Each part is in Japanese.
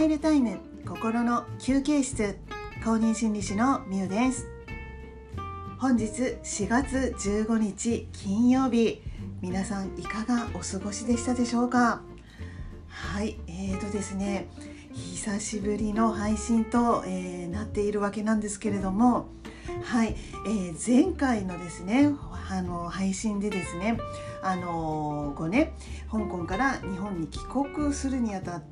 マイルタイム心の休憩室、公認心理師のみゆです。本日4月15日金曜日、皆さんいかがお過ごしでしたでしょうか。はい、ですね、久しぶりの配信と、なっているわけなんですけれども、はい、前回のですね配信でですね香港から日本に帰国するにあたって、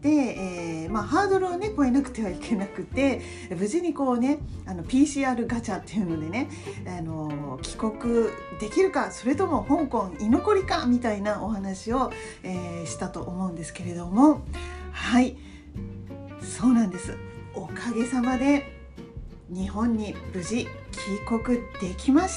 ハードルをね越えなくてはいけなくて、無事にPCR ガチャっていうのでね帰国できるか、それとも香港居残りかみたいなお話を、したと思うんですけれども、はい、そうなんです。おかげさまで日本に無事帰国できました。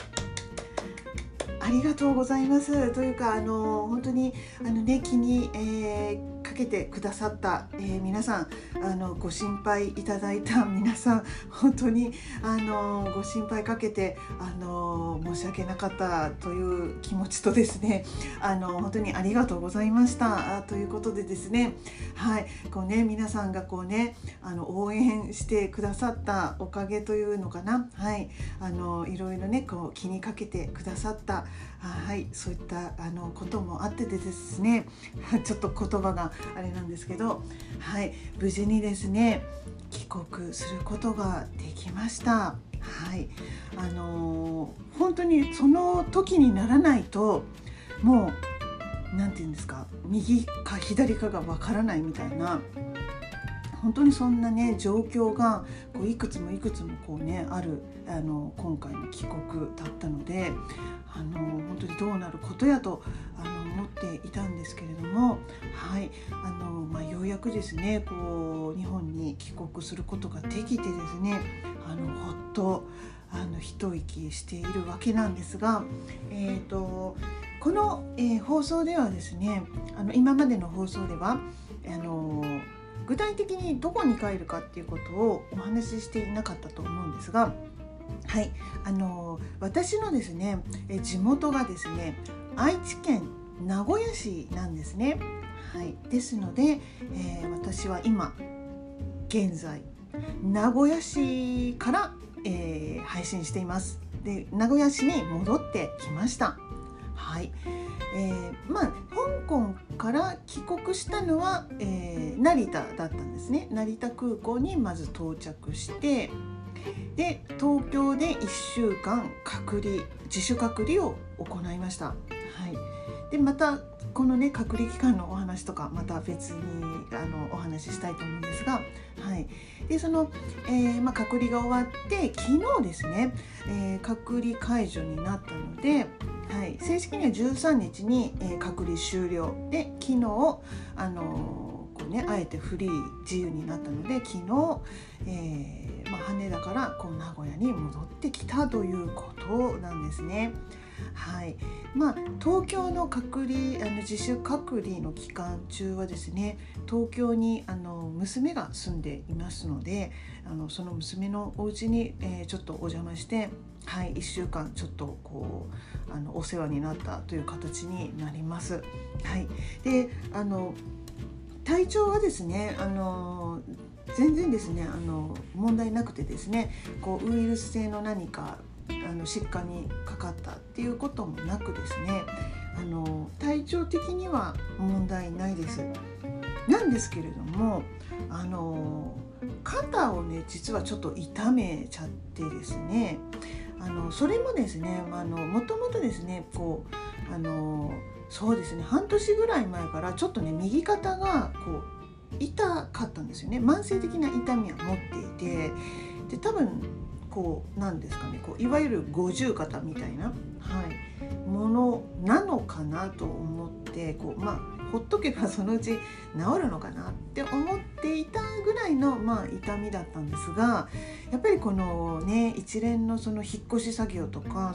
ありがとうございます。というか本当に気に、かけてくださった、皆さん、ご心配いただいた皆さん、本当にご心配かけて申し訳なかったという気持ちとですね、本当にありがとうございましたということでですね、はい、皆さんが応援してくださったおかげというのかな、はい、いろいろね気にかけてくださった、はい、そういったこともあってでですねちょっと言葉があれなんですけど、はい、無事にですね帰国することができました。はい、本当にその時にならないともうなんていうんですか、右か左かがわからないみたいな、本当にそんなね状況がいくつもある今回の帰国だったので、本当にどうなることやと思っていたんですけれども、はい、ようやくですね日本に帰国することができてですね、ほっと一息しているわけなんですが、この、放送ではですね今までの放送では具体的にどこに帰るかっていうことをお話ししていなかったと思うんですが、はい、私のですね地元がですね愛知県名古屋市なんですね。はい、ですので、私は今現在名古屋市から、配信しています。で、名古屋市に戻ってきました。はい、香港から帰国したのは、成田だったんですね。成田空港にまず到着して、で東京で1週間自主隔離を行いました。はい、でまたこのね隔離期間のお話とかまた別にお話ししたいと思うんですが、はい、でその、隔離が終わって昨日ですね、隔離解除になったので、はい、正式には13日に、隔離終了で、昨日あえてフリー自由になったので昨日、羽田から名古屋に戻ってきたということなんですね。はい、東京の自主隔離の期間中はですね、東京に娘が住んでいますので、その娘のお家に、ちょっとお邪魔して、はい、1週間ちょっとお世話になったという形になります。はい、で体調はですね全然ですね問題なくてですね、ウイルス性の何か疾患にかかったっていうこともなくですね、体調的には問題ないです。なんですけれども肩をね実はちょっと痛めちゃってですね、それもですねもともとですねそうですね半年ぐらい前からちょっとね右肩が痛かったんですよね。慢性的な痛みは持っていて、で多分なんですかねいわゆる五十肩みたいな、はい、ものなのかなと思ってほっとけばそのうち治るのかなって思っていたぐらいの、痛みだったんですが、やっぱり一連のその引っ越し作業とか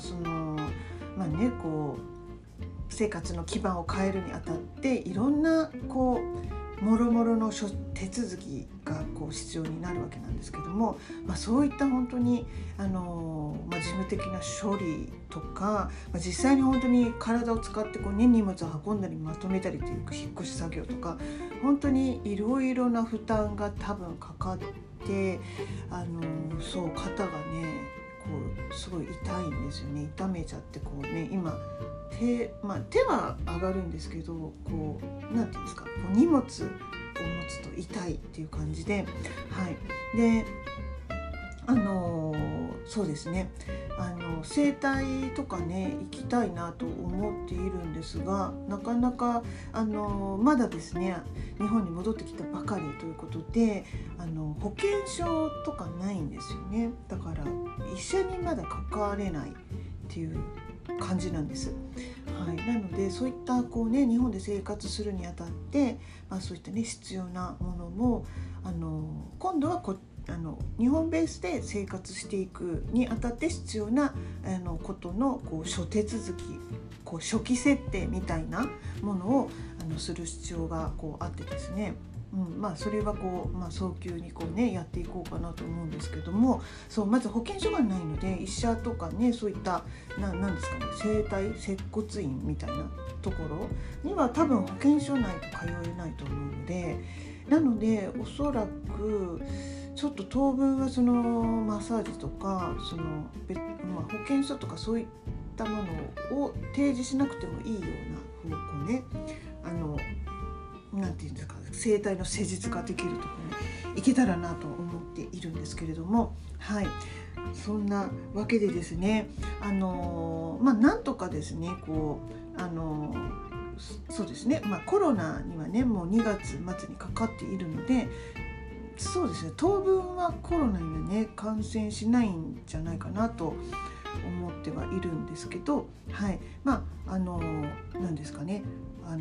生活の基盤を変えるにあたっていろんなもろもろの手続きが必要になるわけなんですけども、そういった本当に事務的な処理とか、実際に本当に体を使って荷物を運んだりまとめたりという引っ越し作業とか、本当にいろいろな負担が多分かかって、肩がねすごい痛いんですよね。痛めちゃって今手は上がるんですけど、なんていうんですか、荷物を持つと痛いっていう感じで、でそうですね、整体とかね行きたいなと思っているんですが、なかなかまだですね、日本に戻ってきたばかりということで、保険証とかないんですよね。だから医者にまだかかれないっていう感じなんです。なのでそういった日本で生活するにあたって、そういったね必要なものも今度は日本ベースで生活していくにあたって必要なことの諸手続き、初期設定みたいなものをする必要があってですね、それは早急にやっていこうかなと思うんですけども、まず保険証がないので、医者とかね、そういったなんですかね、整体接骨院みたいなところには多分保険証ないと通えないと思うので、なのでおそらくちょっと当分はそのマッサージとか保険証とかそういったものを提示しなくてもいいような方向ね、なんていうんですか、整体の施術ができるところに行けたらなと思っているんですけれども、そんなわけでですね、なんとかですねそうですね、コロナにはねもう2月末にかかっているので、そうですね、当分はコロナにはね感染しないんじゃないかなと思ってはいるんですけど、なんですかね、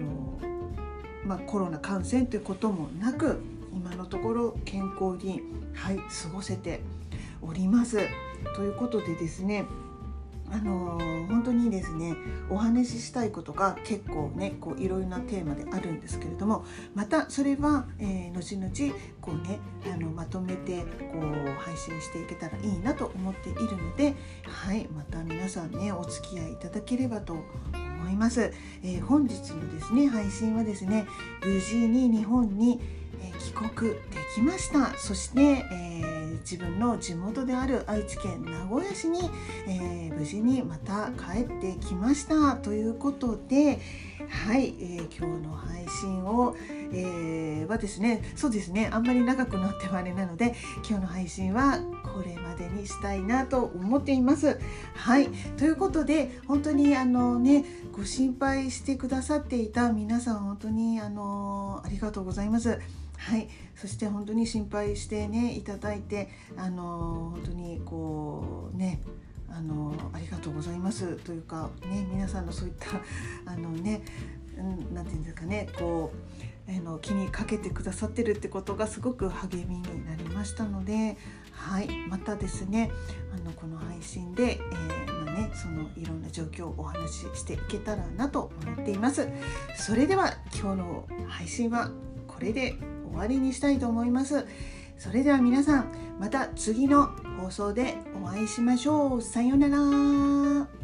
コロナ感染ということもなく、今のところ健康に、過ごせておりますということでですね、本当にですねお話ししたいことが結構ねいろいろなテーマであるんですけれども、またそれは、後々まとめて配信していけたらいいなと思っているので、また皆さんねお付き合いいただければと思います。本日のですね配信はですね、無事に日本に帰国できました。そして、自分の地元である愛知県名古屋市に、無事にまた帰ってきましたということで、今日の配信を、はですね、そうですね、あんまり長くなってはあれなので、今日の配信はこれまでにしたいなと思っています。ということで、本当にご心配してくださっていた皆さん、本当にありがとうございます。そして本当に心配してねいただいて、本当にありがとうございますというかね、皆さんのそういったなんていうんですかね、気にかけてくださってるってことがすごく励みになりましたので、またですねこの配信で、そのいろんな状況をお話ししていけたらなと思っています。それでは今日の配信はこれで終わりにしたいと思います。それでは皆さん、また次の放送でお会いしましょう。さようなら。